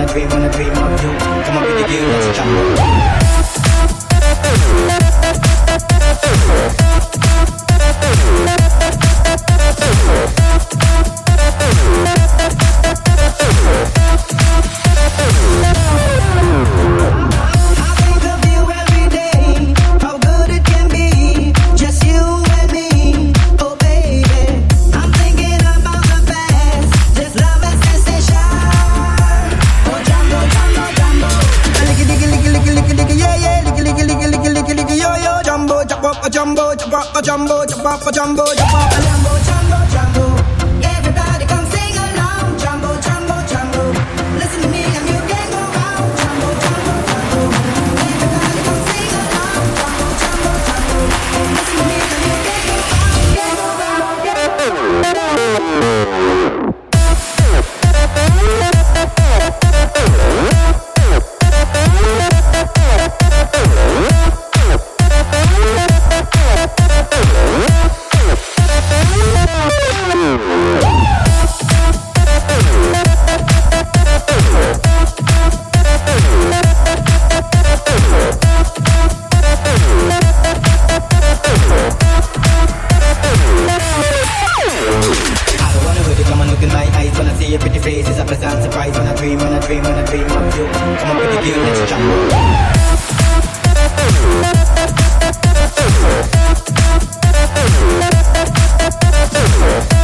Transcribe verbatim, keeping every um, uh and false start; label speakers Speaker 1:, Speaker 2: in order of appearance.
Speaker 1: dream, when I dream of you. Come on, pretty girl, let's jump. Jumbo, jumbo, jumbo, jumbo, jumbo, jumbo, jumbo, jumbo. Everybody come sing along. Jumbo, jumbo, jumbo. Listen to me and you can go round. Jumbo, jumbo, jumbo. Everybody come sing along. Jumbo, jumbo, jumbo. Listen to me and you can go round. Can go round, can go round. See your pretty face is a pleasant surprise. When I dream, when I dream, when I dream of you. Come on, pretty girl, let's jump.